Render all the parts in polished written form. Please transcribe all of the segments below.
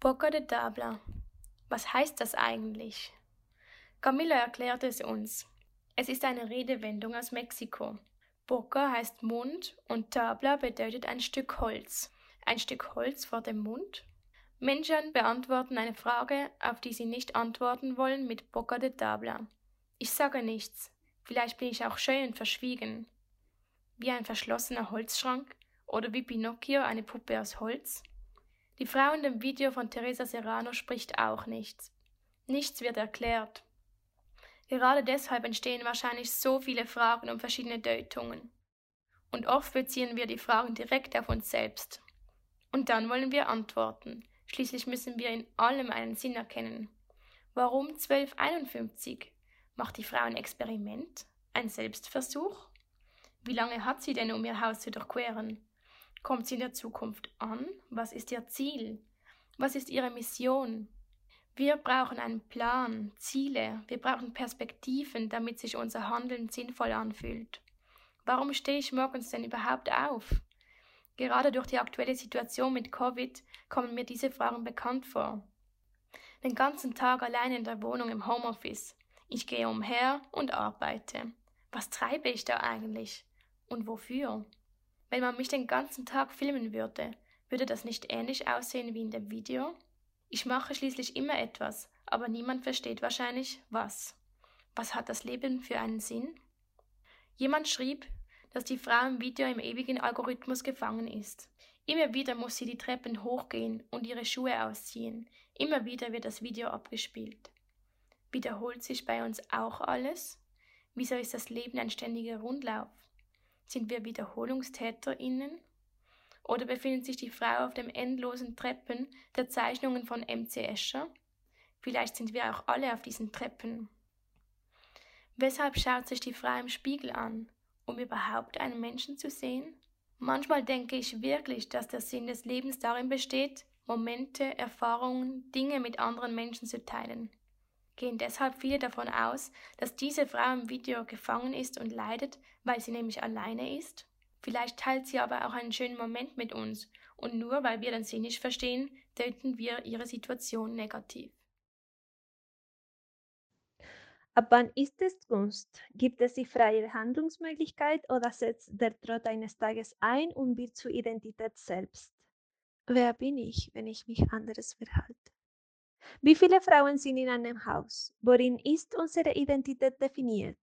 Boca de Tabla. Was heißt das eigentlich? Camilla erklärte es uns. Es ist eine Redewendung aus Mexiko. Boca heißt Mund und Tabla bedeutet ein Stück Holz. Ein Stück Holz vor dem Mund? Menschen beantworten eine Frage, auf die sie nicht antworten wollen, mit Boca de Tabla. Ich sage nichts. Vielleicht bin ich auch schön und verschwiegen. Wie ein verschlossener Holzschrank oder wie Pinocchio eine Puppe aus Holz. Die Frau in dem Video von Teresa Serrano spricht auch nichts. Nichts wird erklärt. Gerade deshalb entstehen wahrscheinlich so viele Fragen und verschiedene Deutungen. Und oft beziehen wir die Fragen direkt auf uns selbst. Und dann wollen wir antworten. Schließlich müssen wir in allem einen Sinn erkennen. Warum 1251? Macht die Frau ein Experiment? Ein Selbstversuch? Wie lange hat sie denn, um ihr Haus zu durchqueren? Kommt sie in der Zukunft an? Was ist ihr Ziel? Was ist ihre Mission? Wir brauchen einen Plan, Ziele, wir brauchen Perspektiven, damit sich unser Handeln sinnvoll anfühlt. Warum stehe ich morgens denn überhaupt auf? Gerade durch die aktuelle Situation mit Covid kommen mir diese Fragen bekannt vor. Den ganzen Tag allein in der Wohnung im Homeoffice. Ich gehe umher und arbeite. Was treibe ich da eigentlich? Und wofür? Wenn man mich den ganzen Tag filmen würde, würde das nicht ähnlich aussehen wie in dem Video? Ich mache schließlich immer etwas, aber niemand versteht wahrscheinlich, was. Was hat das Leben für einen Sinn? Jemand schrieb, dass die Frau im Video im ewigen Algorithmus gefangen ist. Immer wieder muss sie die Treppen hochgehen und ihre Schuhe ausziehen. Immer wieder wird das Video abgespielt. Wiederholt sich bei uns auch alles? Wieso ist das Leben ein ständiger Rundlauf? Sind wir WiederholungstäterInnen? Oder befindet sich die Frau auf den endlosen Treppen der Zeichnungen von M.C. Escher? Vielleicht sind wir auch alle auf diesen Treppen. Weshalb schaut sich die Frau im Spiegel an? Um überhaupt einen Menschen zu sehen? Manchmal denke ich wirklich, dass der Sinn des Lebens darin besteht, Momente, Erfahrungen, Dinge mit anderen Menschen zu teilen. Gehen deshalb viele davon aus, dass diese Frau im Video gefangen ist und leidet, weil sie nämlich alleine ist? Vielleicht teilt sie aber auch einen schönen Moment mit uns, und nur weil wir den Sinn nicht verstehen, deuten wir ihre Situation negativ. Ab wann ist es Kunst? Gibt es die freie Handlungsmöglichkeit oder setzt der Trott eines Tages ein und wird zur Identität selbst? Wer bin ich, wenn ich mich anders verhalte? Wie viele Frauen sind in einem Haus? Worin ist unsere Identität definiert?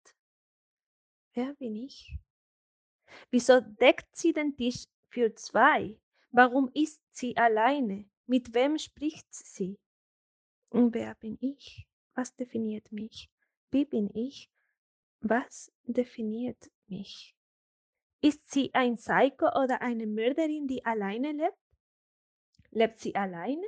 Wer bin ich? Wieso deckt sie den Tisch für zwei? Warum ist sie alleine? Mit wem spricht sie? Und wer bin ich? Was definiert mich? Wie bin ich? Was definiert mich? Ist sie ein Psycho oder eine Mörderin, die alleine lebt? Lebt sie alleine?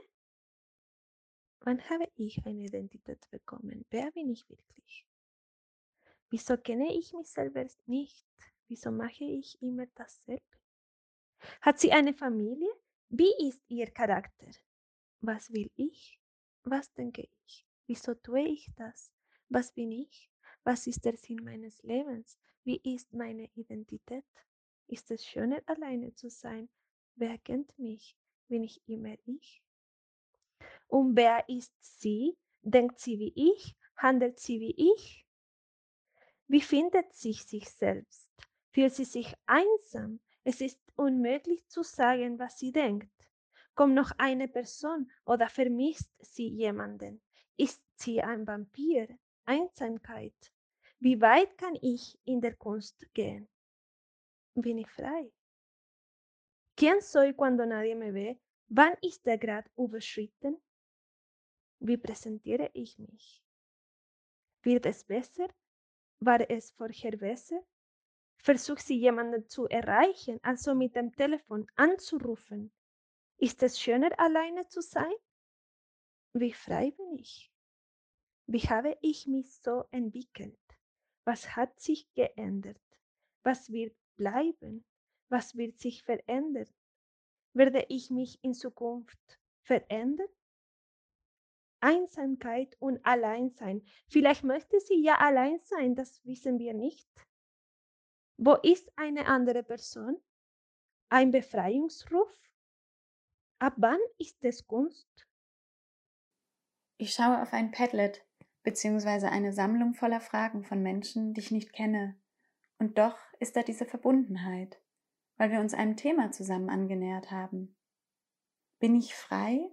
Wann habe ich eine Identität bekommen? Wer bin ich wirklich? Wieso kenne ich mich selber nicht? Wieso mache ich immer dasselbe? Hat sie eine Familie? Wie ist ihr Charakter? Was will ich? Was denke ich? Wieso tue ich das? Was bin ich? Was ist der Sinn meines Lebens? Wie ist meine Identität? Ist es schöner, alleine zu sein? Wer kennt mich? Bin ich immer ich? Und wer ist sie? Denkt sie wie ich? Handelt sie wie ich? Wie findet sich selbst? Fühlt sie sich einsam? Es ist unmöglich zu sagen, was sie denkt. Kommt noch eine Person oder vermisst sie jemanden? Ist sie ein Vampir? Einsamkeit? Wie weit kann ich in der Kunst gehen? Bin ich frei? ¿Quién soy cuando nadie me ve? Wann ist der Grad überschritten? Wie präsentiere ich mich? Wird es besser? War es vorher besser? Versucht sie jemanden zu erreichen, also mit dem Telefon anzurufen. Ist es schöner, alleine zu sein? Wie frei bin ich? Wie habe ich mich so entwickelt? Was hat sich geändert? Was wird bleiben? Was wird sich verändern? Werde ich mich in Zukunft verändern? Einsamkeit und Alleinsein. Vielleicht möchte sie ja allein sein, das wissen wir nicht. Wo ist eine andere Person? Ein Befreiungsruf? Ab wann ist es Kunst? Ich schaue auf ein Padlet bzw. eine Sammlung voller Fragen von Menschen, die ich nicht kenne. Und doch ist da diese Verbundenheit, weil wir uns einem Thema zusammen angenähert haben. Bin ich frei?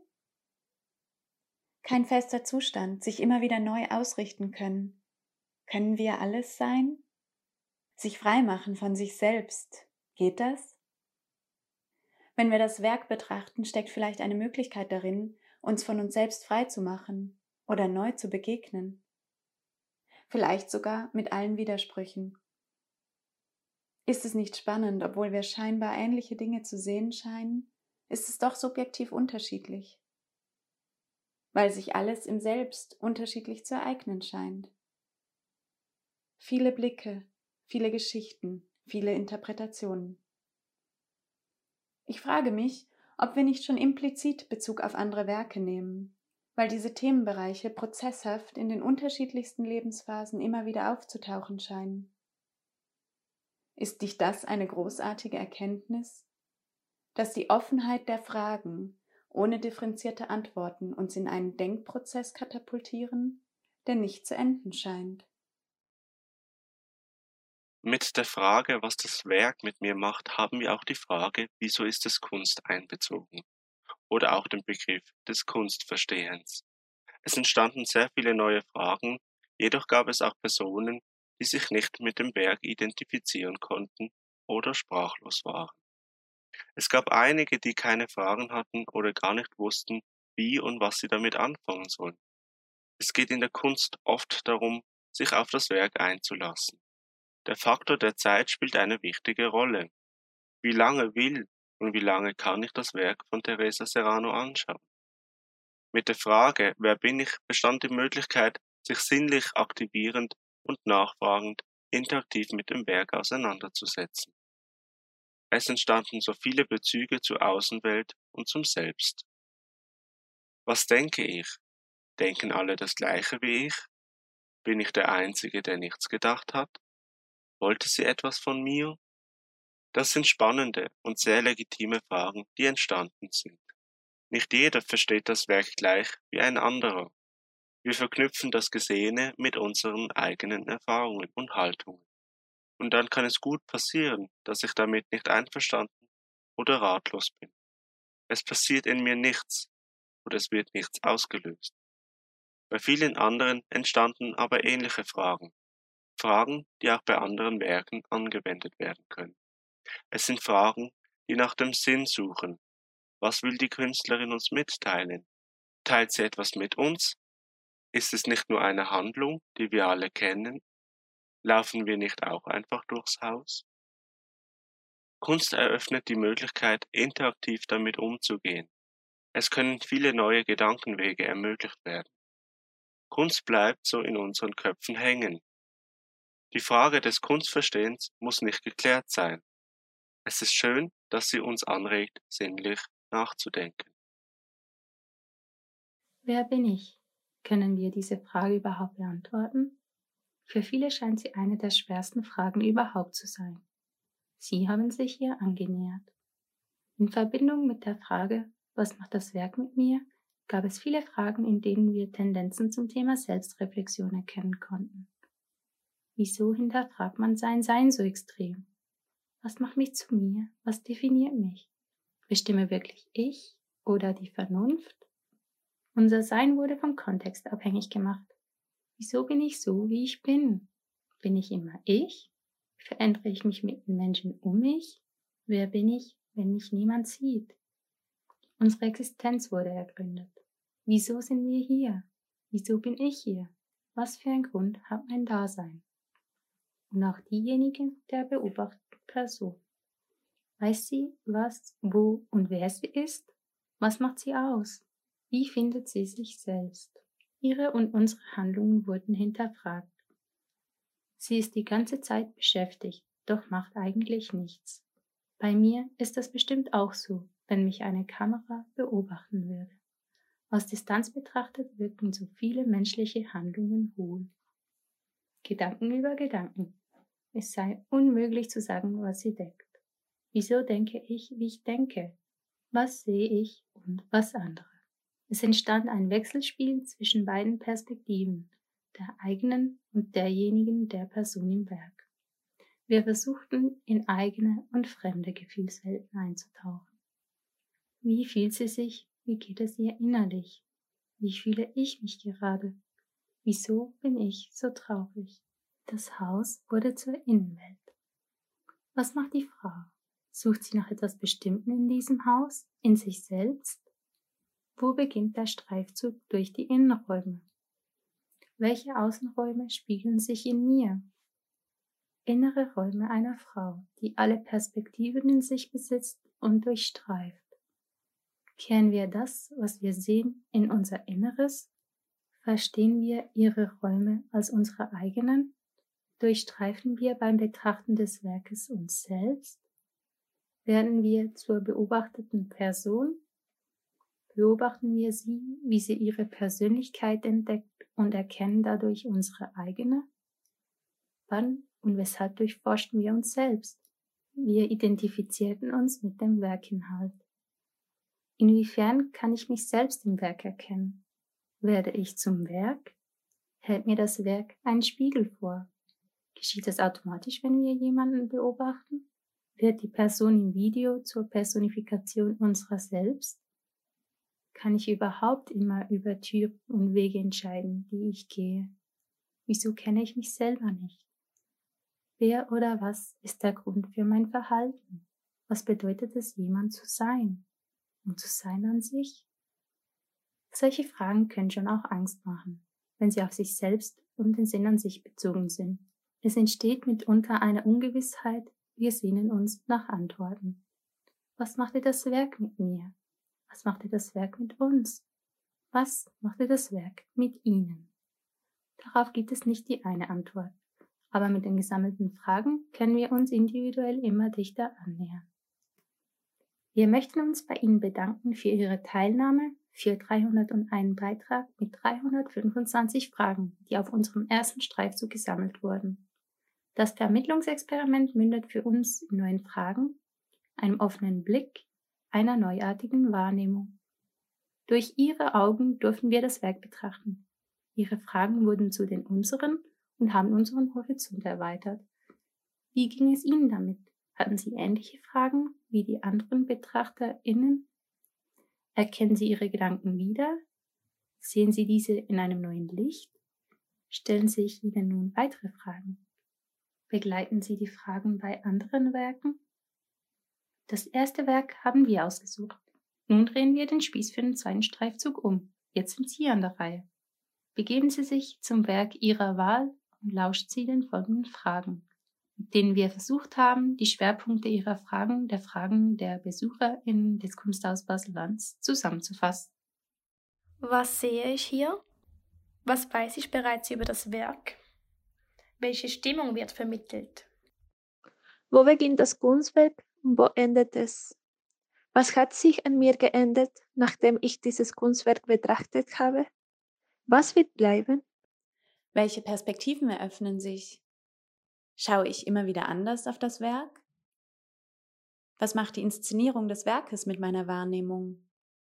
Kein fester Zustand, sich immer wieder neu ausrichten können. Können wir alles sein? Sich frei machen von sich selbst. Geht das? Wenn wir das Werk betrachten, steckt vielleicht eine Möglichkeit darin, uns von uns selbst frei zu machen oder neu zu begegnen. Vielleicht sogar mit allen Widersprüchen. Ist es nicht spannend, obwohl wir scheinbar ähnliche Dinge zu sehen scheinen, ist es doch subjektiv unterschiedlich, weil sich alles im Selbst unterschiedlich zu ereignen scheint. Viele Blicke, viele Geschichten, viele Interpretationen. Ich frage mich, ob wir nicht schon implizit Bezug auf andere Werke nehmen, weil diese Themenbereiche prozesshaft in den unterschiedlichsten Lebensphasen immer wieder aufzutauchen scheinen. Ist nicht das eine großartige Erkenntnis, dass die Offenheit der Fragen ohne differenzierte Antworten uns in einen Denkprozess katapultieren, der nicht zu enden scheint? Mit der Frage, was das Werk mit mir macht, haben wir auch die Frage, wieso ist es Kunst einbezogen? Oder auch den Begriff des Kunstverstehens. Es entstanden sehr viele neue Fragen, jedoch gab es auch Personen, die sich nicht mit dem Werk identifizieren konnten oder sprachlos waren. Es gab einige, die keine Fragen hatten oder gar nicht wussten, wie und was sie damit anfangen sollen. Es geht in der Kunst oft darum, sich auf das Werk einzulassen. Der Faktor der Zeit spielt eine wichtige Rolle. Wie lange will und wie lange kann ich das Werk von Teresa Serrano anschauen? Mit der Frage, wer bin ich, bestand die Möglichkeit, sich sinnlich aktivierend und nachfragend interaktiv mit dem Werk auseinanderzusetzen. Es entstanden so viele Bezüge zur Außenwelt und zum Selbst. Was denke ich? Denken alle das Gleiche wie ich? Bin ich der Einzige, der nichts gedacht hat? Wollte sie etwas von mir? Das sind spannende und sehr legitime Fragen, die entstanden sind. Nicht jeder versteht das Werk gleich wie ein anderer. Wir verknüpfen das Gesehene mit unseren eigenen Erfahrungen und Haltungen. Und dann kann es gut passieren, dass ich damit nicht einverstanden oder ratlos bin. Es passiert in mir nichts oder es wird nichts ausgelöst. Bei vielen anderen entstanden aber ähnliche Fragen. Fragen, die auch bei anderen Werken angewendet werden können. Es sind Fragen, die nach dem Sinn suchen. Was will die Künstlerin uns mitteilen? Teilt sie etwas mit uns? Ist es nicht nur eine Handlung, die wir alle kennen? Laufen wir nicht auch einfach durchs Haus? Kunst eröffnet die Möglichkeit, interaktiv damit umzugehen. Es können viele neue Gedankenwege ermöglicht werden. Kunst bleibt so in unseren Köpfen hängen. Die Frage des Kunstverstehens muss nicht geklärt sein. Es ist schön, dass sie uns anregt, sinnlich nachzudenken. Wer bin ich? Können wir diese Frage überhaupt beantworten? Für viele scheint sie eine der schwersten Fragen überhaupt zu sein. Sie haben sich hier angenähert. In Verbindung mit der Frage, was macht das Werk mit mir, gab es viele Fragen, in denen wir Tendenzen zum Thema Selbstreflexion erkennen konnten. Wieso hinterfragt man sein Sein so extrem? Was macht mich zu mir? Was definiert mich? Bestimme wirklich ich oder die Vernunft? Unser Sein wurde vom Kontext abhängig gemacht. Wieso bin ich so, wie ich bin? Bin ich immer ich? Verändere ich mich mit den Menschen um mich? Wer bin ich, wenn mich niemand sieht? Unsere Existenz wurde ergründet. Wieso sind wir hier? Wieso bin ich hier? Was für ein Grund hat mein Dasein? Und auch diejenigen der beobachteten Person. Weiß sie, was, wo und wer sie ist? Was macht sie aus? Wie findet sie sich selbst? Ihre und unsere Handlungen wurden hinterfragt. Sie ist die ganze Zeit beschäftigt, doch macht eigentlich nichts. Bei mir ist das bestimmt auch so, wenn mich eine Kamera beobachten würde. Aus Distanz betrachtet wirken so viele menschliche Handlungen hohl. Gedanken über Gedanken. Es sei unmöglich zu sagen, was sie denkt. Wieso denke ich, wie ich denke? Was sehe ich und was andere? Es entstand ein Wechselspiel zwischen beiden Perspektiven, der eigenen und derjenigen der Person im Werk. Wir versuchten, in eigene und fremde Gefühlswelten einzutauchen. Wie fühlt sie sich? Wie geht es ihr innerlich? Wie fühle ich mich gerade? Wieso bin ich so traurig? Das Haus wurde zur Innenwelt. Was macht die Frau? Sucht sie nach etwas Bestimmten in diesem Haus? In sich selbst? Wo beginnt der Streifzug durch die Innenräume? Welche Außenräume spiegeln sich in mir? Innere Räume einer Frau, die alle Perspektiven in sich besitzt und durchstreift. Kehren wir das, was wir sehen, in unser Inneres? Verstehen wir ihre Räume als unsere eigenen? Durchstreifen wir beim Betrachten des Werkes uns selbst? Werden wir zur beobachteten Person? Beobachten wir sie, wie sie ihre Persönlichkeit entdeckt und erkennen dadurch unsere eigene? Wann und weshalb durchforschten wir uns selbst? Wir identifizierten uns mit dem Werkinhalt. Inwiefern kann ich mich selbst im Werk erkennen? Werde ich zum Werk? Hält mir das Werk einen Spiegel vor? Geschieht das automatisch, wenn wir jemanden beobachten? Wird die Person im Video zur Personifikation unserer selbst? Kann ich überhaupt immer über Türen und Wege entscheiden, die ich gehe? Wieso kenne ich mich selber nicht? Wer oder was ist der Grund für mein Verhalten? Was bedeutet es, jemand zu sein? Und zu sein an sich? Solche Fragen können schon auch Angst machen, wenn sie auf sich selbst und den Sinn an sich bezogen sind. Es entsteht mitunter eine Ungewissheit, wir sehnen uns nach Antworten. Was machte das Werk mit mir? Was machte das Werk mit uns? Was machte das Werk mit Ihnen? Darauf gibt es nicht die eine Antwort, aber mit den gesammelten Fragen können wir uns individuell immer dichter annähern. Wir möchten uns bei Ihnen bedanken für Ihre Teilnahme, für 301 Beitrag mit 325 Fragen, die auf unserem ersten Streifzug gesammelt wurden. Das Vermittlungsexperiment mündet für uns in neuen Fragen, einem offenen Blick, einer neuartigen Wahrnehmung. Durch Ihre Augen durften wir das Werk betrachten. Ihre Fragen wurden zu den unseren und haben unseren Horizont erweitert. Wie ging es Ihnen damit? Hatten Sie ähnliche Fragen wie die anderen BetrachterInnen? Erkennen Sie Ihre Gedanken wieder? Sehen Sie diese in einem neuen Licht? Stellen sich Ihnen nun weitere Fragen? Begleiten Sie die Fragen bei anderen Werken? Das erste Werk haben wir ausgesucht. Nun drehen wir den Spieß für den zweiten Streifzug um. Jetzt sind Sie an der Reihe. Begeben Sie sich zum Werk Ihrer Wahl und lauscht Sie den folgenden Fragen, mit denen wir versucht haben, die Schwerpunkte Ihrer Fragen, der Fragen der BesucherInnen des Kunsthaus Basel-Lanz zusammenzufassen. Was sehe ich hier? Was weiß ich bereits über das Werk? Welche Stimmung wird vermittelt? Wo beginnt das Kunstwerk und wo endet es? Was hat sich an mir geändert, nachdem ich dieses Kunstwerk betrachtet habe? Was wird bleiben? Welche Perspektiven eröffnen sich? Schaue ich immer wieder anders auf das Werk? Was macht die Inszenierung des Werkes mit meiner Wahrnehmung?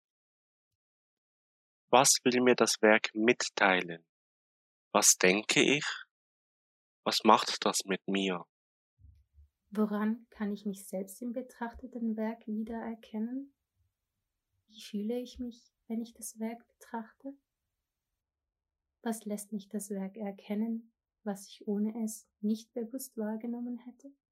Was will mir das Werk mitteilen? Was denke ich? Was macht das mit mir? Woran kann ich mich selbst im betrachteten Werk wiedererkennen? Wie fühle ich mich, wenn ich das Werk betrachte? Was lässt mich das Werk erkennen, was ich ohne es nicht bewusst wahrgenommen hätte?